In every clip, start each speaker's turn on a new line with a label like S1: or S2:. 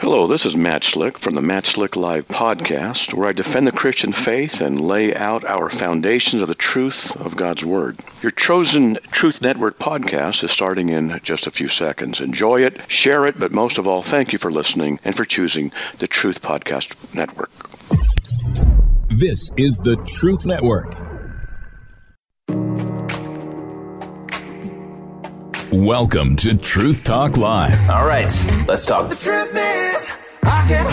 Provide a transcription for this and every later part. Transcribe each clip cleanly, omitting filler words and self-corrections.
S1: Hello, this is Matt Slick from the Matt Slick Live podcast, where I defend the Christian faith and lay out our foundations of the truth of God's Word. Your chosen Truth Network podcast is starting in just a few seconds. Enjoy it, share it, but most of all, thank you for listening and for choosing the Truth Podcast Network.
S2: This is the Truth Network. Welcome to Truth Talk Live.
S3: All right, let's talk.
S4: The truth is, I can't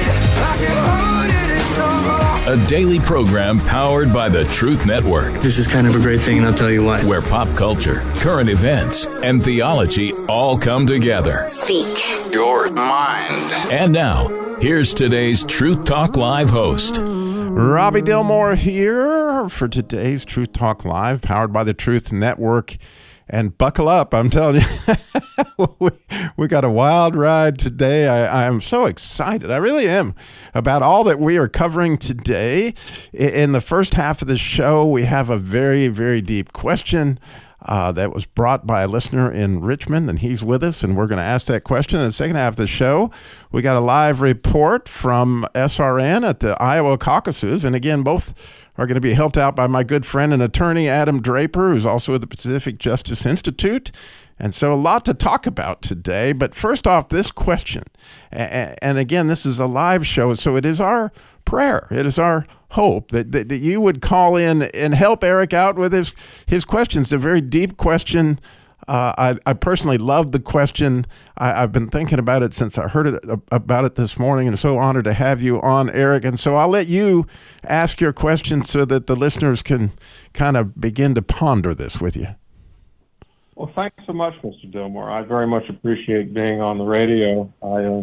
S4: hide it no more.
S2: A daily program powered by the Truth Network.
S5: This is kind of a great thing, and I'll tell you why.
S2: Where pop culture, current events, and theology all come together.
S4: Speak your mind.
S2: And now, here's today's Truth Talk Live host.
S6: Robbie Dilmore here for today's Truth Talk Live, powered by the Truth Network. And buckle up, I'm telling you, we got a wild ride today. I am so excited. I really am about all that we are covering today. In the first half of the show, we have a very, very deep question that was brought by a listener in Richmond, and he's with us, and we're going to ask that question. In the second half of the show, we got a live report from SRN at the Iowa caucuses, and again, both are going to be helped out by my good friend and attorney, Adam Draper, who's also at the Pacific Justice Institute. And so a lot to talk about today. But first off, this question, and again, this is a live show, so it is our prayer, it is our hope that you would call in and help Eric out with his questions. It's a very deep question. I personally love the question. I've been thinking about it since I heard about it this morning, and so honored to have you on, Eric. And so I'll let you ask your question so that the listeners can kind of begin to ponder this with you.
S7: Well, thanks so much, Mr. Dilmore. I very much appreciate being on the radio.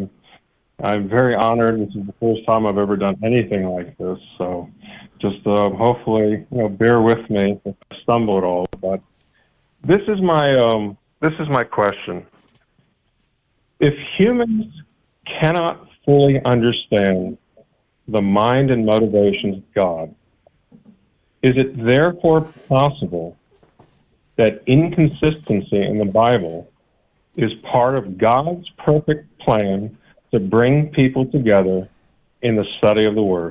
S7: I'm very honored. This is the first time I've ever done anything like this, so just hopefully, bear with me if I stumble at all. But this is my question. If humans cannot fully understand the mind and motivations of God, is it therefore possible that inconsistency in the Bible is part of God's perfect plan to bring people together in the study of the Word?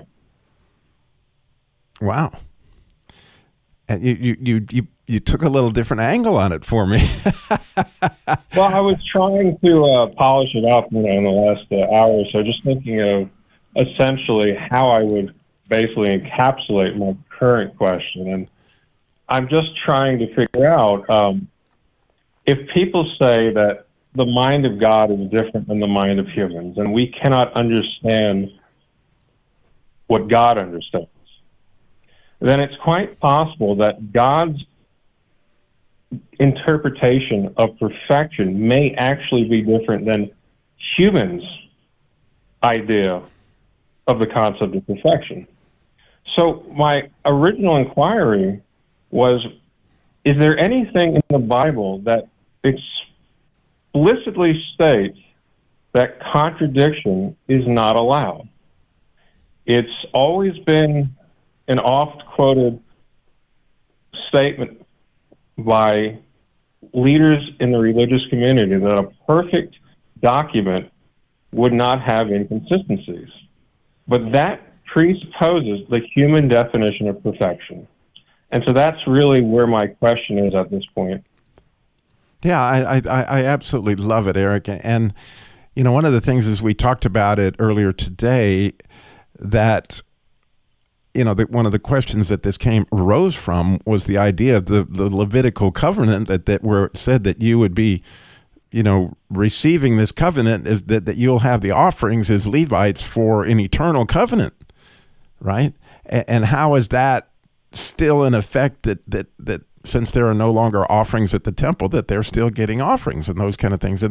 S6: Wow. And you took a little different angle on it for me.
S7: Well, I was trying to polish it up, in the last hour or so, just thinking of essentially how I would basically encapsulate my current question. And I'm just trying to figure out if people say that the mind of God is different than the mind of humans, and we cannot understand what God understands, then it's quite possible that God's interpretation of perfection may actually be different than humans' idea of the concept of perfection. So my original inquiry was, is there anything in the Bible that explicitly states that contradiction is not allowed? It's always been an oft-quoted statement by leaders in the religious community that a perfect document would not have inconsistencies. But that presupposes the human definition of perfection. And so that's really where my question is at this point.
S6: Yeah, I absolutely love it, Eric. And, one of the things is we talked about it earlier today that one of the questions that this arose from was the idea of the Levitical covenant that where it said that you would be, receiving this covenant is that you'll have the offerings as Levites for an eternal covenant, right? And how is that still in effect that since there are no longer offerings at the temple, that they're still getting offerings and those kind of things, and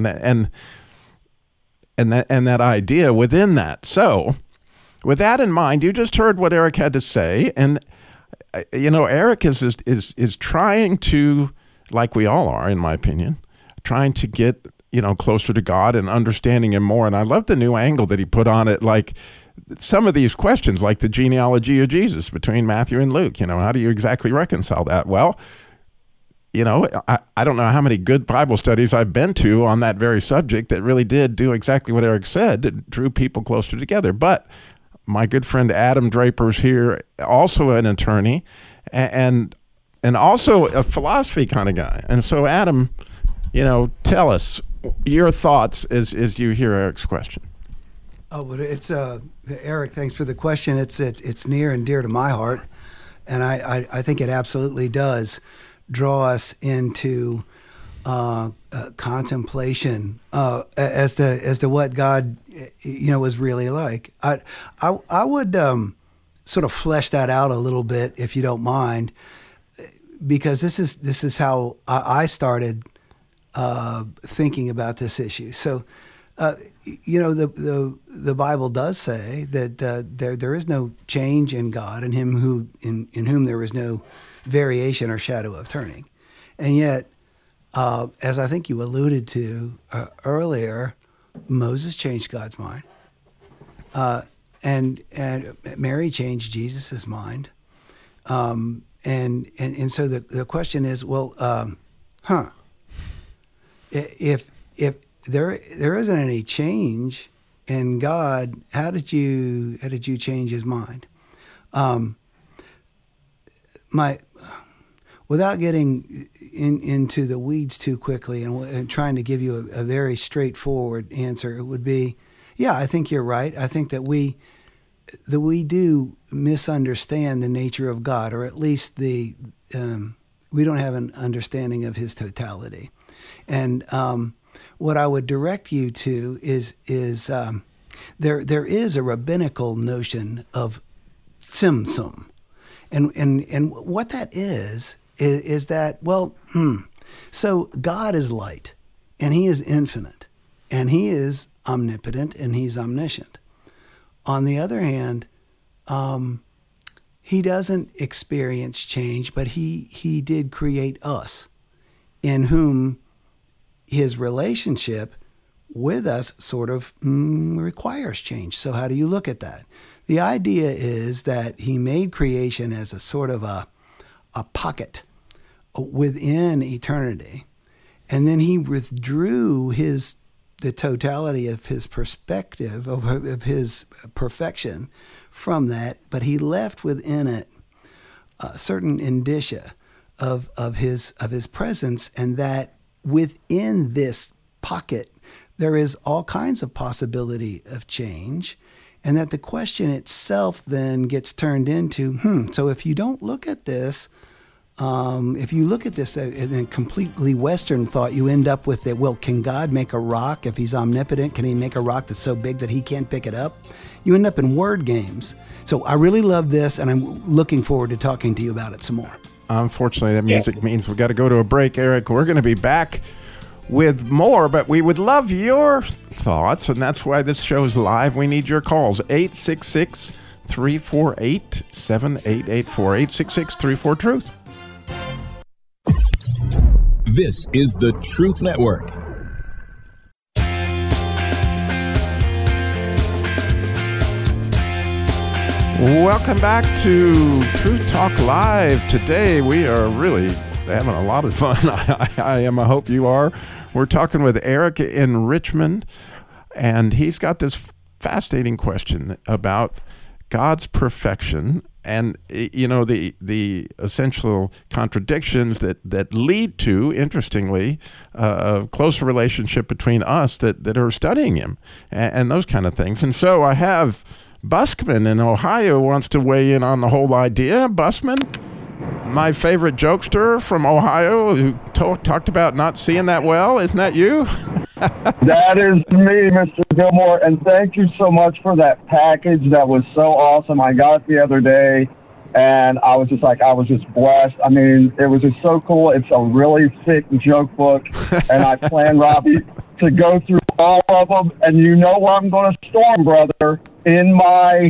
S6: that idea within that. So, with that in mind, you just heard what Eric had to say, and Eric is trying to, like we all are, in my opinion, trying to get closer to God and understanding Him more. And I love the new angle that he put on it, like some of these questions, like the genealogy of Jesus between Matthew and Luke. How do you exactly reconcile that? Well, I don't know how many good Bible studies I've been to on that very subject that really did do exactly what Eric said. It drew people closer together. But my good friend Adam Draper's here, also an attorney and also a philosophy kind of guy. And so, Adam, tell us your thoughts as you hear Eric's question.
S3: Oh, but it's Eric. Thanks for the question. It's near and dear to my heart, and I think it absolutely does draw us into contemplation as to what God was really like. I would sort of flesh that out a little bit, if you don't mind, because this is how I started thinking about this issue. So. The Bible does say that there is no change in God, in whom there is no variation or shadow of turning, and yet, as I think you alluded to earlier, Moses changed God's mind, and Mary changed Jesus's mind, and so the question is, well, if there isn't any change in God, how did you change his mind? Without getting into the weeds too quickly and trying to give you a very straightforward answer, it would be, yeah, I think you're right. I think that we do misunderstand the nature of God, or at least we don't have an understanding of his totality. And what I would direct you to is there is a rabbinical notion of tzimtzum, and what that is that, well, so God is light, and he is infinite, and he is omnipotent, and he's omniscient. On the other hand, he doesn't experience change, but he did create us, in whom his relationship with us sort of requires change. So how do you look at that? The idea is that he made creation as a sort of a pocket within eternity, and then he withdrew the totality of his perspective of his perfection from that, but he left within it certain indicia of his presence, and that within this pocket, there is all kinds of possibility of change, and that the question itself then gets turned into, so if you don't look at this, if you look at this in a completely Western thought, you end up with it, well, can God make a rock? If he's omnipotent, can he make a rock that's so big that he can't pick it up? You end up in word games. So I really love this, and I'm looking forward to talking to you about it some more. Unfortunately, that music means we've got to go to a break, Eric. We're going to be back with more, but we would love your thoughts, and that's why this show is live. We need your calls, 866-348-7884, 866-34-TRUTH.
S2: This is the Truth Network.
S6: Welcome back to Truth Talk Live. Today we are really having a lot of fun. I hope you are. We're talking with Eric in Richmond, and he's got this fascinating question about God's perfection and, the essential contradictions that lead to, interestingly, a closer relationship between us that are studying him and those kind of things. And so I have Busman in Ohio wants to weigh in on the whole idea. Busman, my favorite jokester from Ohio, who talked about not seeing that well. Isn't that you?
S8: That is me, Mr. Gilmore, and thank you so much for that package. That was so awesome. I got it the other day, and I was just blessed. I mean, it was just so cool. It's a really thick joke book, and I plan, Robbie, to go through all of them, and you know where I'm going to storm, brother, in my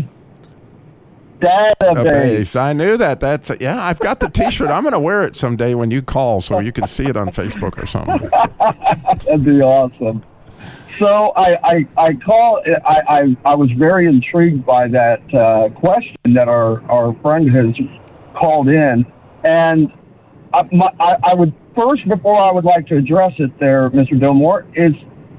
S8: database.
S6: I knew that. I've got the T-shirt. I'm going to wear it someday when you call, so you can see it on Facebook or something.
S8: That'd be awesome. So I was very intrigued by that question that our friend has called in, and I would first, before I would like to address it there, Mr. Dillmore, is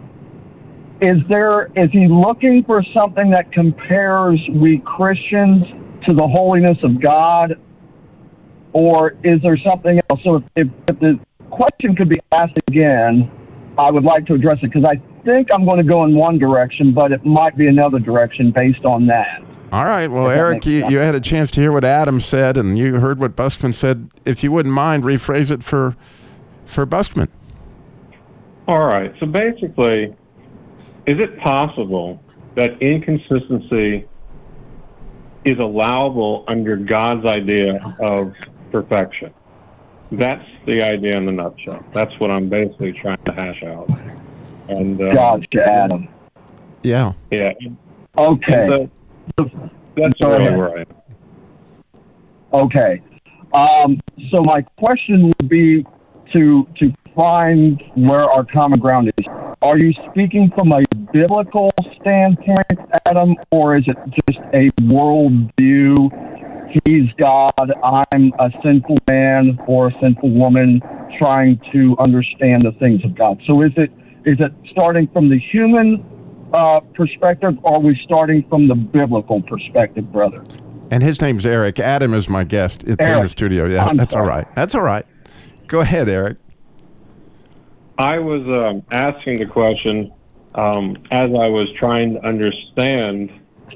S8: he looking for something that compares we Christians to the holiness of God, or is there something else? So if the question could be asked again, I would like to address it, because I think I'm going to go in one direction, but it might be another direction based on that.
S6: All right. Well, Eric, you had a chance to hear what Adam said, and you heard what Buskman said. If you wouldn't mind, rephrase it for Buskman.
S7: All right. So basically, is it possible that inconsistency is allowable under God's idea of perfection? That's the idea in a nutshell. That's what I'm basically trying to hash out. And
S8: gotcha, Adam.
S6: Yeah.
S7: Yeah.
S8: Okay.
S7: That's really where I am.
S8: Okay. So my question would be to find where our common ground is. Are you speaking from a biblical standpoint, Adam, or is it just a worldview? He's God, I'm a sinful man or a sinful woman trying to understand the things of God. So is it starting from the human perspective, or are we starting from the biblical perspective, brother?
S6: And his name's Eric. Adam is my guest. It's
S8: Eric.
S6: in the studio. Yeah, that's all right. That's all right. Go ahead, Eric.
S7: I was asking the question as I was trying to understand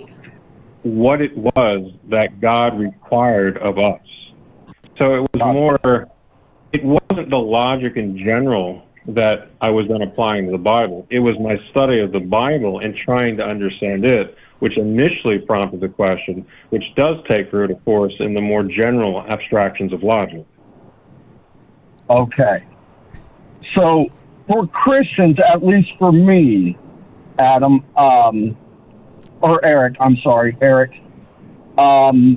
S7: what it was that God required of us. So it was it wasn't the logic in general that I was then applying to the Bible. It was my study of the Bible and trying to understand it, which initially prompted the question, which does take root, of course, in the more general abstractions of logic.
S8: Okay. So for Christians, at least for me, Adam, or Eric, I'm sorry, Eric, I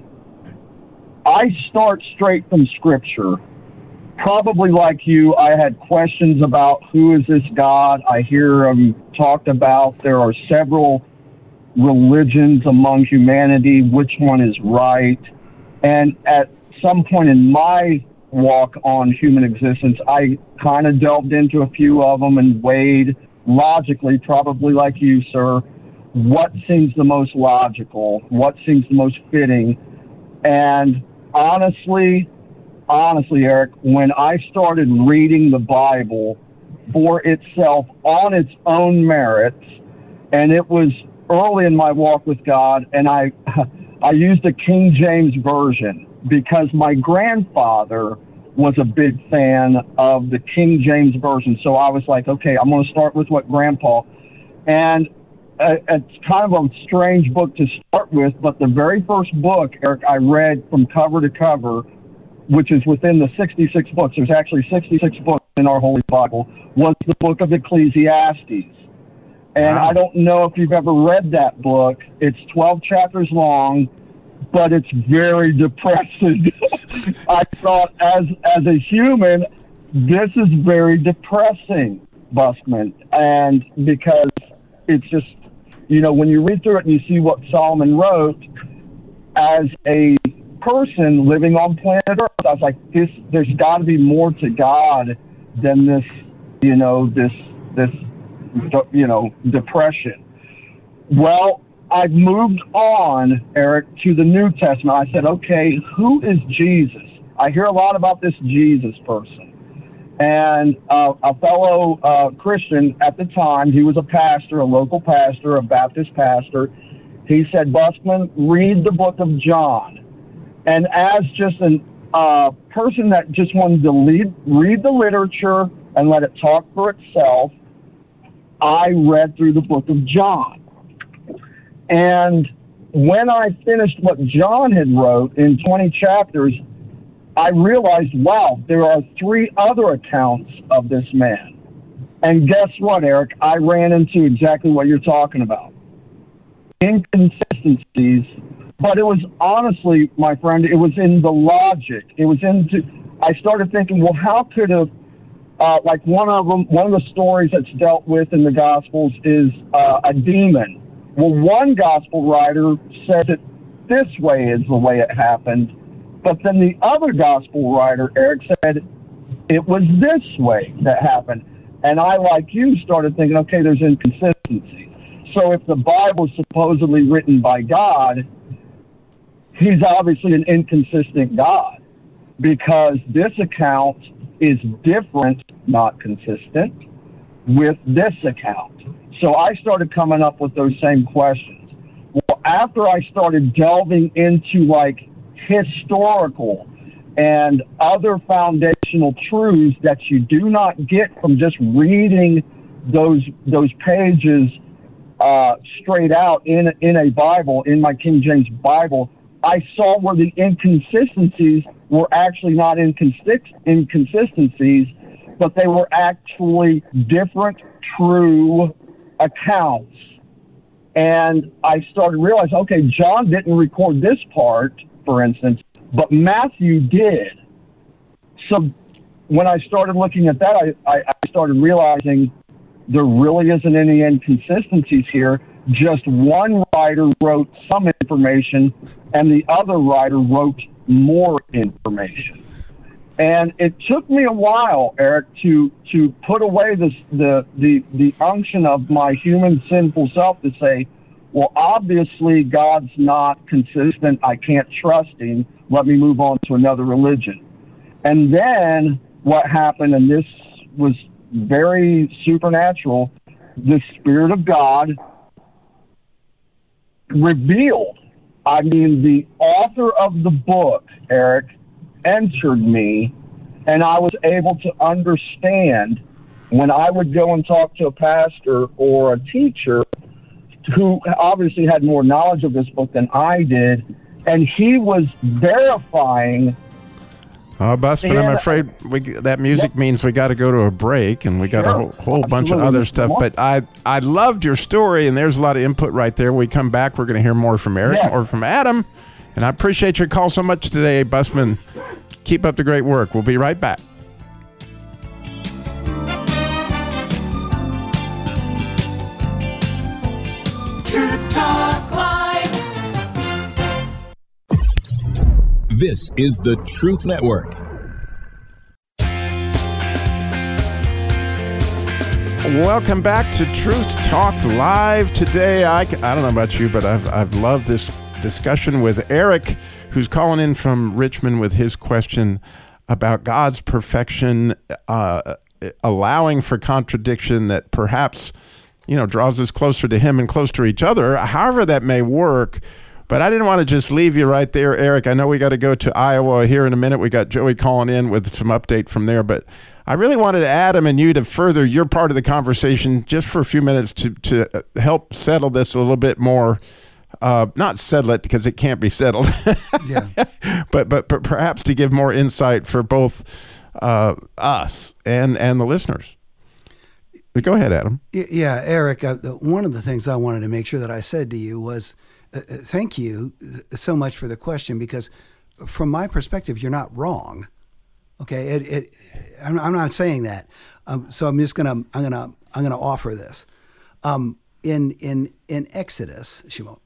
S8: start straight from Scripture. Probably like you, I had questions about who is this God. I hear them talked about. There are several religions among humanity. Which one is right? And at some point in my walk on human existence, I kind of delved into a few of them and weighed logically, probably like you, sir, what seems the most logical, what seems the most fitting. And honestly, Eric, when I started reading the Bible for itself on its own merits, and it was early in my walk with God, and I used a King James Version because my grandfather was a big fan of the King James Version. So I was like, okay, I'm going to start with what Grandpa. And it's kind of a strange book to start with, but the very first book, Eric, I read from cover to cover, which is within the 66 books, there's actually 66 books in our Holy Bible, was the book of Ecclesiastes. And
S6: wow.
S8: I don't know if you've ever read that book. It's 12 chapters long, but it's very depressing. I thought as a human, this is very depressing, Buskman. And because it's just, when you read through it and you see what Solomon wrote, as a person living on planet Earth, I was like, there's got to be more to God than this, depression. Well, I've moved on, Eric, to the New Testament. I said, okay, who is Jesus? I hear a lot about this Jesus person. And a fellow Christian at the time, he was a pastor, a local pastor, a Baptist pastor. He said, Buskman, read the book of John. And as just a person that just wanted to read the literature and let it talk for itself, I read through the book of John. And when I finished what John had wrote in 20 chapters, I realized, wow, there are 3 other accounts of this man. And guess what, Eric? I ran into exactly what you're talking about. Inconsistencies. But it was honestly, my friend, it was in the logic. I started thinking, well, how could have, like one of the stories that's dealt with in the Gospels is a demon. Well, one Gospel writer said it this way is the way it happened. But then the other Gospel writer, Eric, said it was this way that happened. And I, like you, started thinking, okay, there's inconsistency. So if the Bible is supposedly written by God, he's obviously an inconsistent God, because this account is different, not consistent, with this account. So I started coming up with those same questions. Well, after I started delving into like historical and other foundational truths that you do not get from just reading those pages straight out in a Bible, in my King James Bible, I saw where the inconsistencies were actually not inconsistencies, but they were actually different true accounts. And I started realizing, okay, John didn't record this part, for instance, but Matthew did. So when I started looking at that, I started realizing there really isn't any inconsistencies here. Just one writer wrote some information and the other writer wrote more information. And it took me a while, Eric, to put away the unction of my human sinful self to say, well, obviously God's not consistent. I can't trust him. Let me move on to another religion. And then what happened, and this was very supernatural, the Spirit of God revealed. I mean, the author of the book, Eric, entered me, and I was able to understand when I would go and talk to a pastor or a teacher who obviously had more knowledge of this book than I did, and he was verifying.
S6: Busman, I'm afraid that music means we got to go to a break, and we got a whole bunch of other stuff. But I loved your story, and there's a lot of input right there. When we come back, we're going to hear more from Eric or from Adam. And I appreciate your call so much today, Busman. Keep up the great work. We'll be right back.
S4: Truth Talk Live.
S2: This is the Truth Network.
S6: Welcome back to Truth Talk Live. Today, I don't know about you, but I've loved this discussion with Eric, who's calling in from Richmond with his question about God's perfection, allowing for contradiction that perhaps, draws us closer to him and closer to each other, however that may work. But I didn't want to just leave you right there, Eric. I know we got to go to Iowa here in a minute. We got Joey calling in with some update from there, but I really wanted Adam and you to further your part of the conversation just for a few minutes to help settle this a little bit more. Not settle it because it can't be settled, but perhaps to give more insight for both us and the listeners. Go ahead, Adam.
S3: Yeah, Eric, one of the things I wanted to make sure that I said to you was thank you so much for the question, because from my perspective, you're not wrong. Okay, I'm not saying that. So I'm just gonna offer this. In Exodus, Shimon,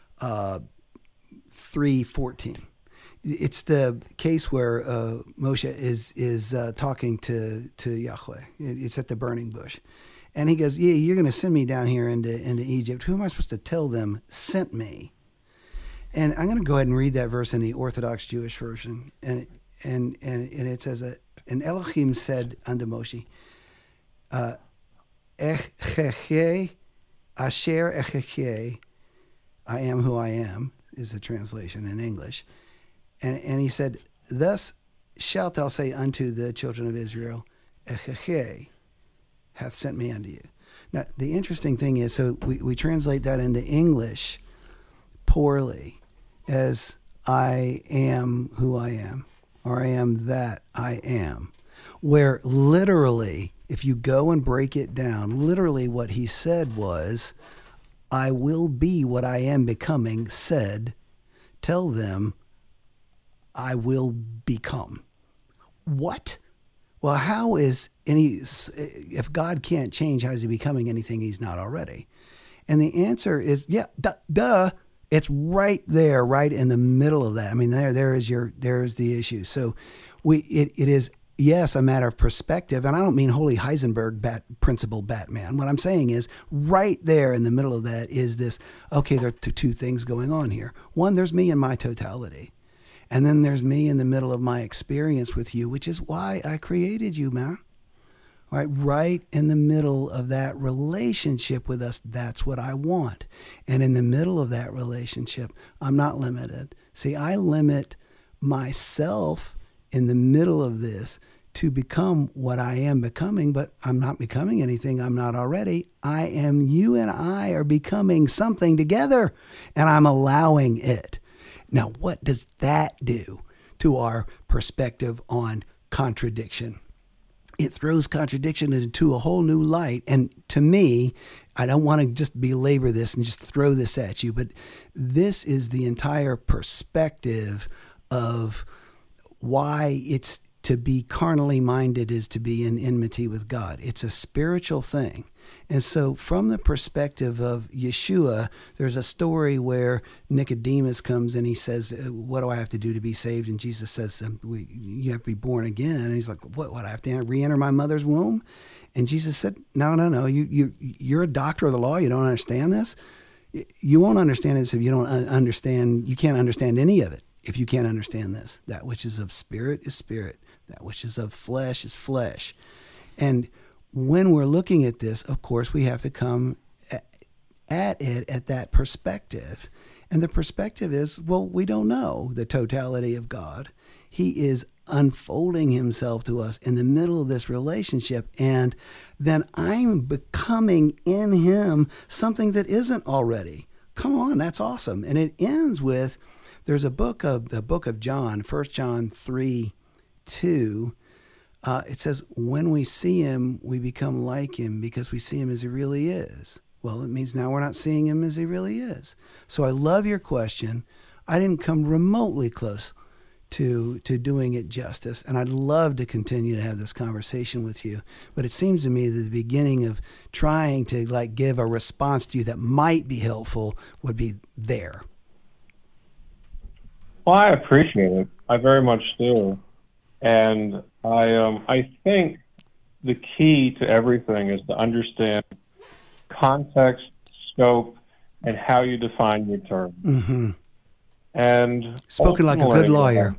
S3: 3:14. It's the case where Moshe is talking to Yahweh. It's at the burning bush, and he goes, "Yeah, you're going to send me down here into Egypt. Who am I supposed to tell them sent me?" And I'm going to go ahead and read that verse in the Orthodox Jewish version, and it says, "And Elohim said unto Moshe, Echechei asher echechei, I am who I am," is the translation in English. And he said, "Thus shalt thou say unto the children of Israel, Echechei hath sent me unto you." Now, the interesting thing is, so we translate that into English poorly as I am who I am, or I am that I am, where literally, if you go and break it down, literally what he said was, I will be what I am becoming, said, tell them I will become. What? Well, how is if God can't change, how is he becoming anything he's not already? And the answer is, duh. It's right there, right in the middle of that. I mean, there is the issue. So it is yes, a matter of perspective. And I don't mean Holy Heisenberg principle Batman. What I'm saying is right there in the middle of that is this, okay, there are two things going on here. One, there's me and my totality. And then there's me in the middle of my experience with you, which is why I created you, man. Right in the middle of that relationship with us, that's what I want. And in the middle of that relationship, I'm not limited. See, I limit myself in the middle of this to become what I am becoming, but I'm not becoming anything I'm not already. You and I are becoming something together, and I'm allowing it. Now, what does that do to our perspective on contradiction? It throws contradiction into a whole new light. And to me, I don't want to just belabor this and just throw this at you, but this is the entire perspective of why it's to be carnally minded is to be in enmity with God. It's a spiritual thing. And so from the perspective of Yeshua, there's a story where Nicodemus comes and he says, what do I have to do to be saved? And Jesus says, you have to be born again. And he's like, what, I have to re-enter my mother's womb? And Jesus said, no, you're a doctor of the law. You don't understand this? You won't understand this if you don't understand, you can't understand any of it if you can't understand this. That which is of spirit is spirit. That which is of flesh is flesh. And when we're looking at this, of course, we have to come at it at that perspective. And the perspective is, well, we don't know the totality of God. He is unfolding himself to us in the middle of this relationship. And then I'm becoming in him something that isn't already. Come on, that's awesome. And it ends with, there's the book of John, 1 John 3:2. It says, when we see him, we become like him because we see him as he really is. Well, it means now we're not seeing him as he really is. So I love your question. I didn't come remotely close to doing it justice, and I'd love to continue to have this conversation with you. But it seems to me that the beginning of trying to give a response to you that might be helpful would be there.
S7: Well, I appreciate it. I very much do. And I think the key to everything is to understand context, scope, and how you define your term.
S3: Mm-hmm.
S7: And
S3: spoken like a good lawyer.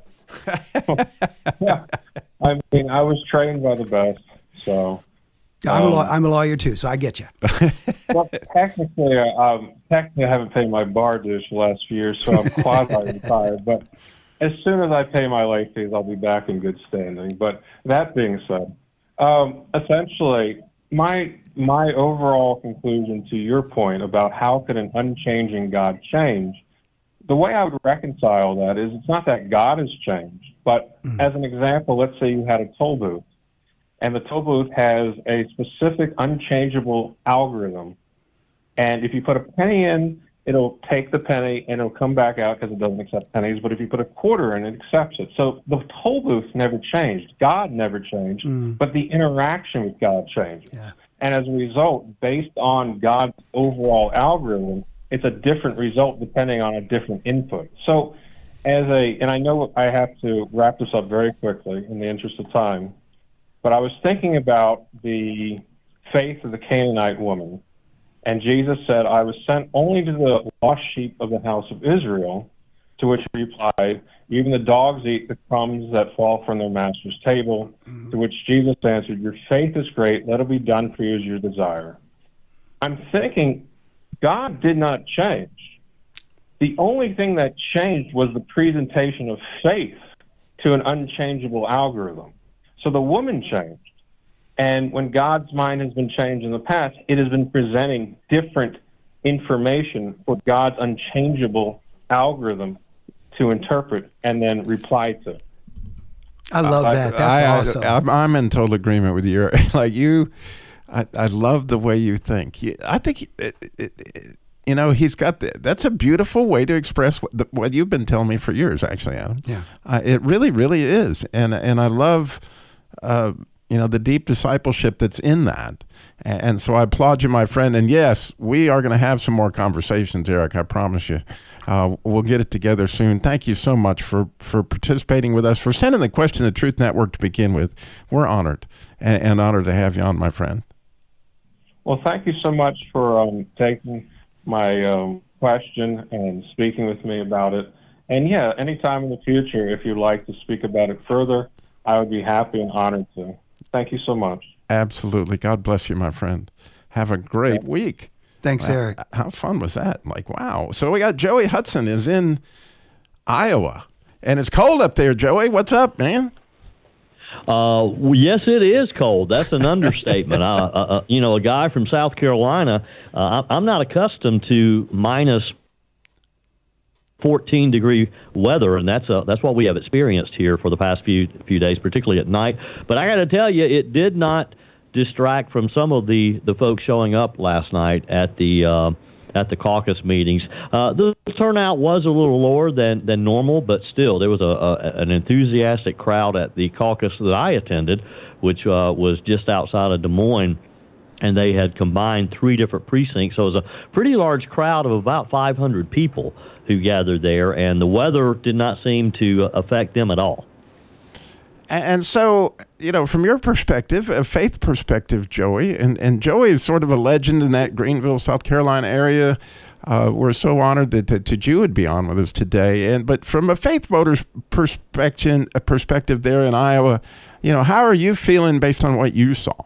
S7: Yeah, I mean, I was trained by the best, so.
S3: I'm a lawyer too, so I get you.
S7: Well, technically, I haven't paid my bar dues for the last few years, so I'm quasi-retired. But as soon as I pay my late fees, I'll be back in good standing. But that being said, essentially, my overall conclusion to your point about how could an unchanging God change, the way I would reconcile that is it's not that God has changed, but as an example, let's say you had a toll booth, and the toll booth has a specific unchangeable algorithm. And if you put a penny in, it'll take the penny and it'll come back out because it doesn't accept pennies. But if you put a quarter in, it accepts it. So the toll booth never changed. God never changed, but the interaction with God changed.
S3: Yeah.
S7: And as a result, based on God's overall algorithm, it's a different result depending on a different input. So and I know I have to wrap this up very quickly in the interest of time, but I was thinking about the faith of the Canaanite woman. And Jesus said, I was sent only to the lost sheep of the house of Israel, to which he replied, even the dogs eat the crumbs that fall from their master's table. To which Jesus answered, your faith is great, let it be done for you as your desire. I'm thinking, God did not change. The only thing that changed was the presentation of faith to an unchangeable algorithm. So the woman changed. And when God's mind has been changed in the past, it has been presenting different information for God's unchangeable algorithm to interpret and then reply to.
S3: I love that. That's awesome.
S6: I'm in total agreement with you. I love the way you think. I think, he's got that's a beautiful way to express what you've been telling me for years, actually, Adam.
S3: Yeah.
S6: It really, really is. And I love the deep discipleship that's in that. And so I applaud you, my friend. And yes, we are going to have some more conversations, Eric. I promise you. We'll get it together soon. Thank you so much for participating with us, for sending the question to the Truth Network to begin with. We're honored and honored to have you on, my friend.
S7: Well, thank you so much for taking my question and speaking with me about it. And yeah, anytime in the future, if you'd like to speak about it further, I would be happy and honored to. Thank you so much.
S6: Absolutely. God bless you, my friend. Have a great week.
S3: Thanks, Eric.
S6: How fun was that? Like, wow. So we got Joey Hudson is in Iowa, and it's cold up there. Joey, what's up, man?
S9: Yes, it is cold. That's an understatement. A guy from South Carolina, I'm not accustomed to minus 14-degree weather, and that's what we have experienced here for the past few days, particularly at night. But I got to tell you, it did not distract from some of the folks showing up last night at the caucus meetings. The turnout was a little lower than normal, but still there was an enthusiastic crowd at the caucus that I attended, which was just outside of Des Moines, and they had combined 3 different precincts. So it was a pretty large crowd of about 500 people who gathered there, and the weather did not seem to affect them at all.
S6: And so, from your perspective, a faith perspective, Joey, and Joey is sort of a legend in that Greenville, South Carolina area. We're so honored that you would be on with us today. But from a faith voter's perspective there in Iowa, how are you feeling based on what you saw?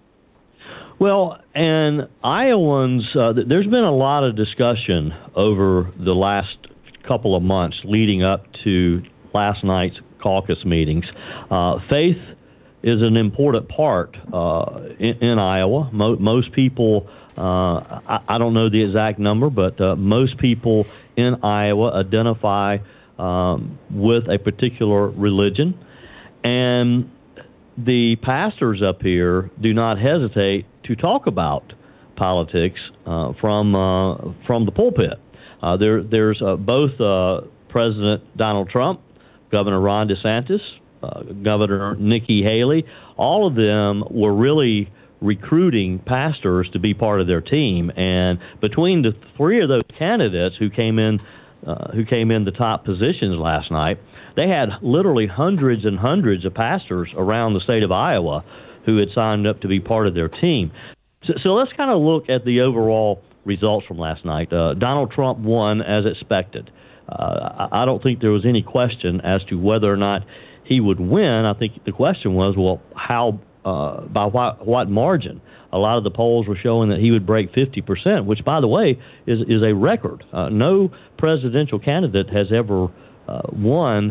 S9: Well, and Iowans, there's been a lot of discussion over the last couple of months leading up to last night's caucus meetings. Faith is an important part in Iowa. Most people, I don't know the exact number, but most people in Iowa identify with a particular religion. And the pastors up here do not hesitate to talk about politics from the pulpit. There's both President Donald Trump, Governor Ron DeSantis, Governor Nikki Haley. All of them were really recruiting pastors to be part of their team. And between the 3 of those candidates who came in the top positions last night, they had literally hundreds and hundreds of pastors around the state of Iowa who had signed up to be part of their team. So let's kind of look at the overall results from last night. Donald Trump won as expected. I don't think there was any question as to whether or not he would win. I think the question was, well, how, by what margin? A lot of the polls were showing that he would break 50%, which, by the way, is a record. No presidential candidate has ever won,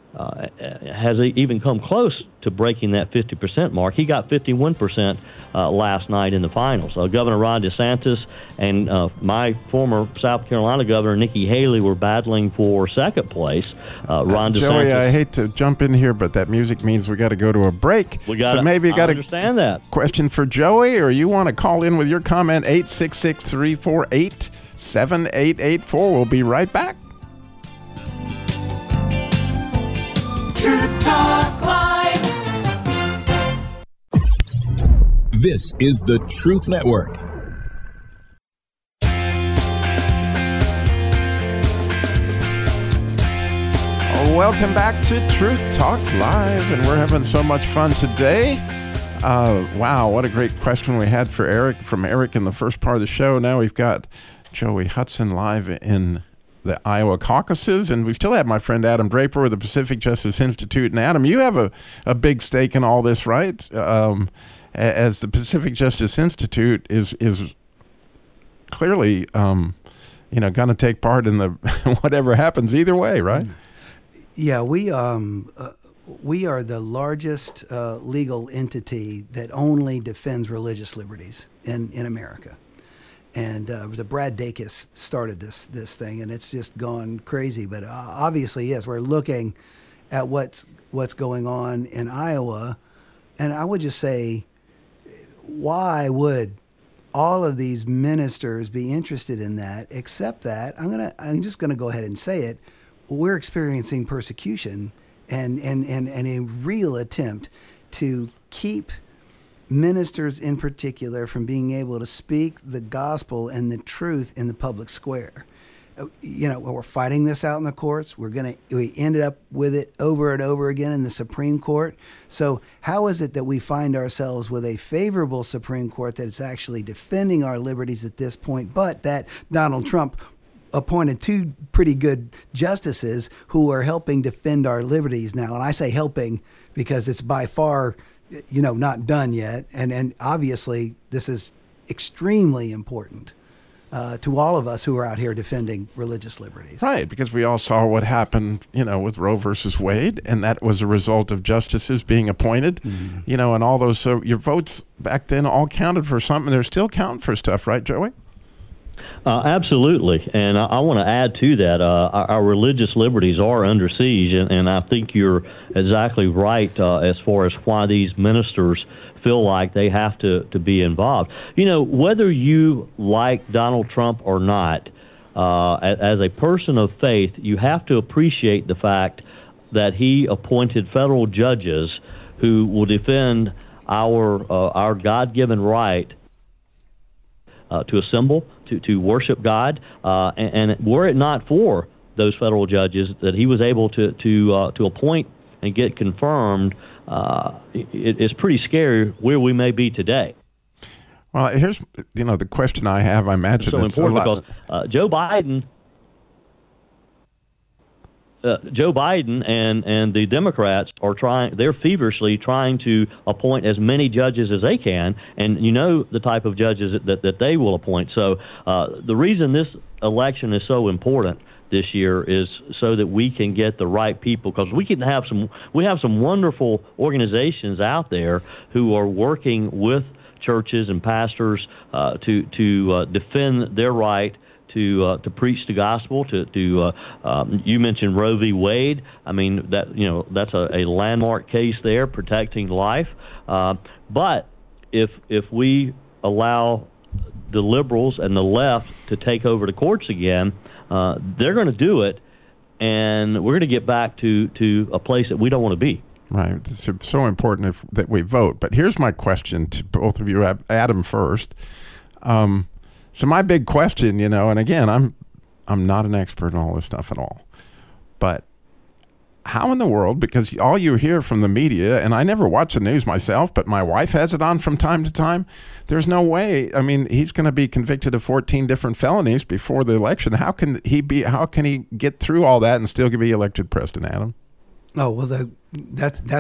S9: has even come close to breaking that 50% mark. He got 51% last night in the finals. Governor Ron DeSantis and my former South Carolina Governor Nikki Haley were battling for second place. Ron DeSantis.
S6: Joey, I hate to jump in here, but that music means we got to go to a break. So maybe you got a question for Joey, or you want to call in with your comment, 866-348-7884. We'll be right back.
S4: Truth Talk Live.
S2: This is the Truth Network.
S6: Welcome back to Truth Talk Live, and we're having so much fun today. Wow, what a great question we had for Eric in the first part of the show. Now we've got Joey Hudson live in the Iowa caucuses, and we still have my friend Adam Draper with the Pacific Justice Institute. And Adam, you have a big stake in all this, right? As the Pacific Justice Institute is clearly, going to take part in the whatever happens either way, right?
S3: Yeah, we are the largest legal entity that only defends religious liberties in America. And the Brad Dacus started this thing, and it's just gone crazy. But obviously, yes, we're looking at what's going on in Iowa, and I would just say, why would all of these ministers be interested in that? Except that I'm just gonna go ahead and say it. We're experiencing persecution and a real attempt to keep ministers in particular from being able to speak the gospel and the truth in the public square. We're fighting this out in the courts. We ended up with it over and over again in the Supreme Court. So how is it that we find ourselves with a favorable Supreme Court that is actually defending our liberties at this point, but that Donald Trump appointed two pretty good justices who are helping defend our liberties now? And I say helping because it's by far, not done yet. And obviously this is extremely important to all of us who are out here defending religious liberties.
S6: Right, because we all saw what happened, with Roe versus Wade, and that was a result of justices being appointed, and all those. So your votes back then all counted for something. They're still counting for stuff, right, Joey?
S9: Absolutely, and I want to add to that, our religious liberties are under siege, and I think you're exactly right as far as why these ministers feel like they have to be involved. Whether you like Donald Trump or not, as a person of faith, you have to appreciate the fact that he appointed federal judges who will defend our God-given right to assemble, to worship God, and were it not for those federal judges that he was able to appoint and get confirmed, it's pretty scary where we may be today.
S6: Well, here's the question I have. I imagine
S9: it's so important because Joe Biden and the Democrats are they're feverishly trying to appoint as many judges as they can, and the type of judges that they will appoint. So the reason this election is so important this year is so that we can get the right people, because we have some wonderful organizations out there who are working with churches and pastors to defend their right to preach the gospel. You mentioned Roe v. Wade. I mean that's a landmark case there, protecting life. But if we allow the liberals and the left to take over the courts again, they're going to do it, and we're going to get back to a place that we don't want to be.
S6: Right. It's so important that we vote. But here's my question to both of you. Adam first. So my big question, and again, I'm not an expert in all this stuff at all, but how in the world, because all you hear from the media, and I never watch the news myself, but my wife has it on from time to time, there's no way. I mean, he's going to be convicted of 14 different felonies before the election. How can he get through all that and still be elected president, Adam?
S3: Oh, well, that's a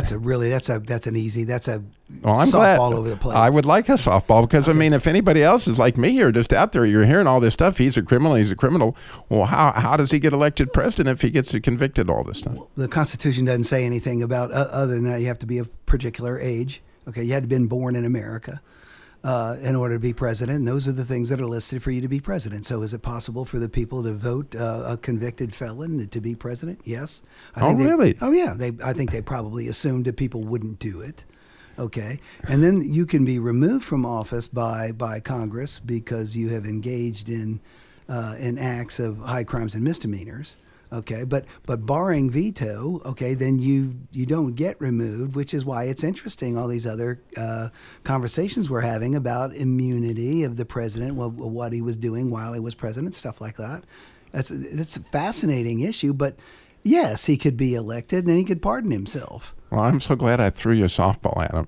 S6: I'm
S3: softball
S6: glad.
S3: Over the place.
S6: I would like a softball because,
S3: okay.
S6: I mean, if anybody else is like me or just out there, you're hearing all this stuff. He's a criminal. Well, how does he get elected president if he gets convicted all this stuff?
S3: The Constitution doesn't say anything about, other than that, you have to be a particular age. Okay, you had to have been born in America in order to be president. And those are the things that are listed for you to be president. So is it possible for the people to vote a convicted felon to be president? Yes.
S6: Really?
S3: Oh, yeah. I think they probably assumed that people wouldn't do it. Okay. And then you can be removed from office by Congress because you have engaged in acts of high crimes and misdemeanors. Okay, but barring veto, okay, then you don't get removed, which is why it's interesting, all these other conversations we're having about immunity of the president, what he was doing while he was president, stuff like that. That's a fascinating issue, but yes, he could be elected and then he could pardon himself.
S6: Well, I'm so glad I threw you a softball, Adam.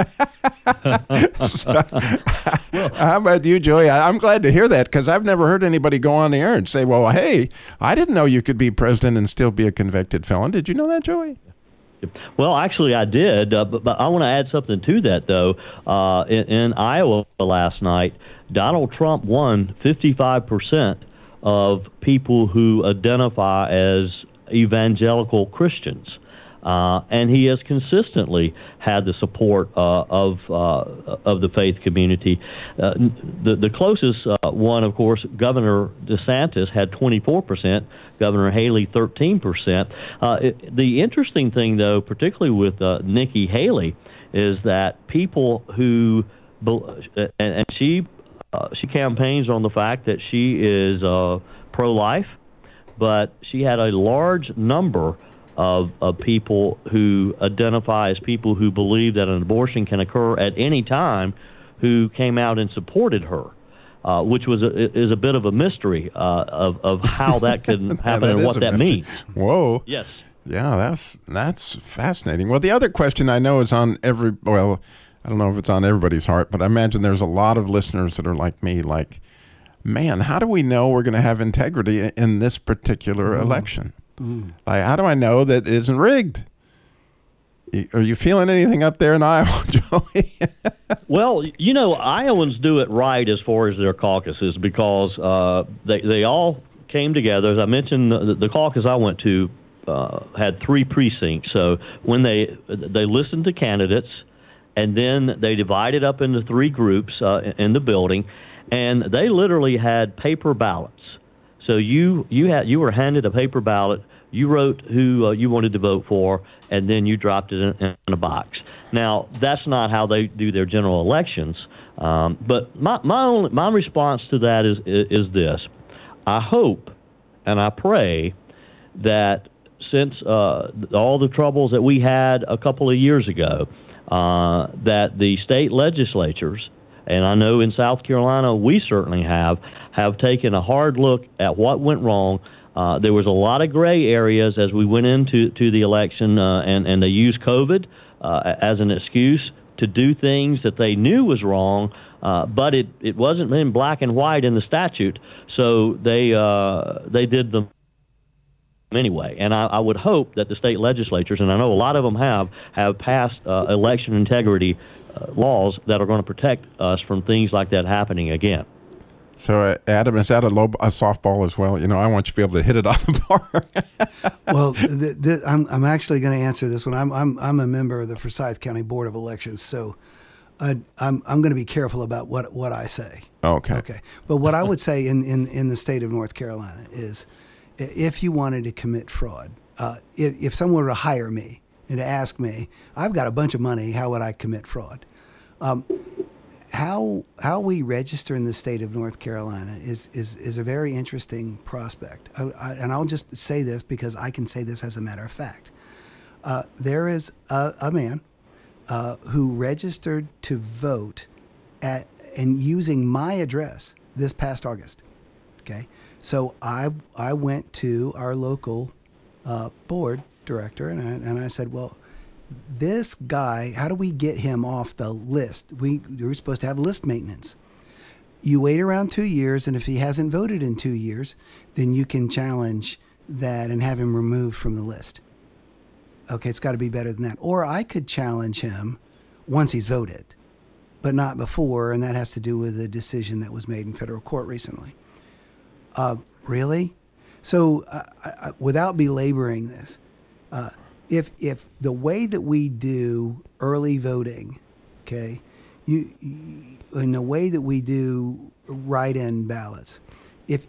S6: How about you, Joey? I'm glad to hear that because I've never heard anybody go on the air and say, well, hey, I didn't know you could be president and still be a convicted felon. Did you know that, Joey?
S9: Well, actually, I did, but I want to add something to that, though. In Iowa last night, Donald Trump won 55% of people who identify as evangelical Christians. And he has consistently had the support of the faith community. The closest one, of course, Governor DeSantis had 24%, Governor Haley 13%. The interesting thing, though, particularly with Nikki Haley, is that people who and she campaigns on the fact that she is pro-life, but she had a large number of people who identify as people who believe that an abortion can occur at any time who came out and supported her, which is a bit of a mystery of how that could happen and what that means.
S6: Whoa.
S9: Yes.
S6: Yeah, that's fascinating. Well, the other question I know is on I don't know if it's on everybody's heart, but I imagine there's a lot of listeners that are like me, like, man, how do we know we're going to have integrity in this particular election? Like, how do I know that it isn't rigged? Are you feeling anything up there in Iowa, Joey?
S9: Well, Iowans do it right as far as their caucuses because they all came together. As I mentioned, the caucus I went to had 3 precincts. So when they listened to candidates, and then they divided up into 3 groups in the building, and they literally had paper ballots. So you were handed a paper ballot. You wrote who you wanted to vote for, and then you dropped it in a box. Now, that's not how they do their general elections. But my response to that is this: I hope and I pray that since all the troubles that we had a couple of years ago, that the state legislatures, and I know in South Carolina we certainly have taken a hard look at what went wrong. There was a lot of gray areas as we went into the election, and they used COVID as an excuse to do things that they knew was wrong, but it wasn't in black and white in the statute, so they did them anyway. And I would hope that the state legislatures, and I know a lot of them have passed election integrity laws that are going to protect us from things like that happening again.
S6: So, Adam, is that a softball as well? I want you to be able to hit it off the bar.
S3: Well, I'm actually going to answer this one. I'm a member of the Forsyth County Board of Elections, so I'm going to be careful about what I say.
S6: Okay.
S3: But what I would say in the state of North Carolina is, if you wanted to commit fraud, if someone were to hire me and to ask me, I've got a bunch of money, how would I commit fraud? How we register in the state of North Carolina is a very interesting prospect. And I'll just say this because I can say this as a matter of fact. There is a man who registered to vote and using my address this past August. Okay, so I went to our local board director and I said, well, this guy, how do we get him off the list? We were supposed to have list maintenance. You wait around 2 years, and if he hasn't voted in 2 years, then you can challenge that and have him removed from the list. Okay, it's got to be better than that. Or I could challenge him once he's voted, but not before, and that has to do with a decision that was made in federal court recently. Really? So without belaboring this, if the way that we do early voting, okay, in the way that we do write-in ballots, if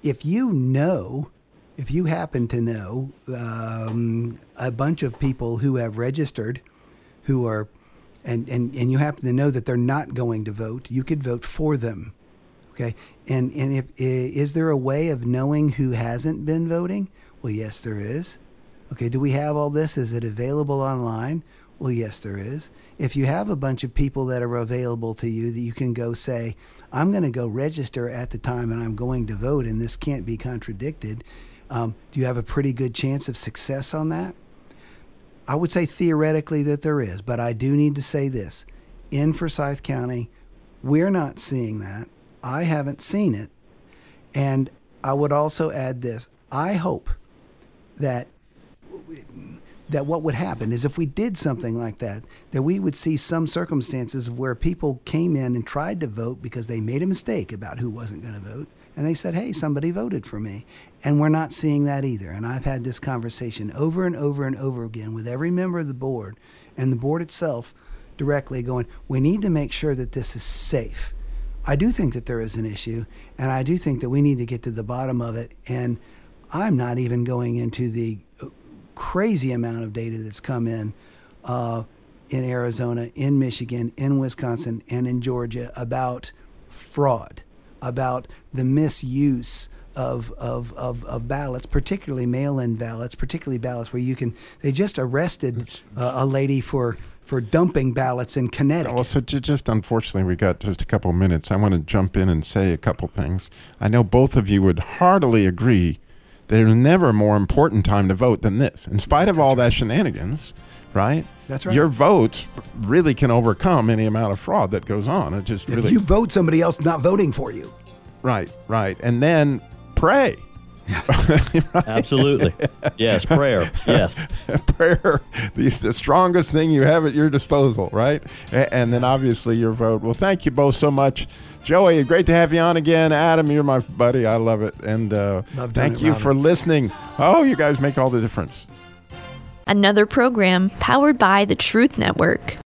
S3: you happen to know a bunch of people who have registered, who are, and you happen to know that they're not going to vote, you could vote for them, okay? And is there a way of knowing who hasn't been voting? Well, yes, there is. Okay, do we have all this? Is it available online? Well, yes, there is. If you have a bunch of people that are available to you that you can go say, I'm going to go register at the time and I'm going to vote and this can't be contradicted, do you have a pretty good chance of success on that? I would say theoretically that there is, but I do need to say this. In Forsyth County, we're not seeing that. I haven't seen it. And I would also add this. I hope that what would happen is if we did something like that we would see some circumstances of where people came in and tried to vote because they made a mistake about who wasn't going to vote. And they said, hey, somebody voted for me. And we're not seeing that either. And I've had this conversation over and over and over again with every member of the board and the board itself directly going, we need to make sure that this is safe. I do think that there is an issue, and I do think that we need to get to the bottom of it. And I'm not even going into the crazy amount of data that's come in Arizona, in Michigan, in Wisconsin, and in Georgia about fraud, about the misuse of ballots, particularly mail-in ballots, particularly ballots where they just arrested a lady for dumping ballots in Connecticut.
S6: Well, so just unfortunately, we got just a couple of minutes. I want to jump in and say a couple things. I know both of you would heartily agree there's never a more important time to vote than this. In spite of all that shenanigans, right?
S3: That's right.
S6: Your votes really can overcome any amount of fraud that goes on. It just really.
S3: If you vote, somebody else not voting for you.
S6: Right. And then pray.
S3: Right?
S9: Absolutely. Yes, prayer. Yes.
S6: Prayer, the strongest thing you have at your disposal, right? And then obviously your vote. Well, thank you both so much. Joey, great to have you on again. Adam, you're my buddy. I love it. And thank you for listening. Oh, you guys make all the difference.
S10: Another program powered by the Truth Network.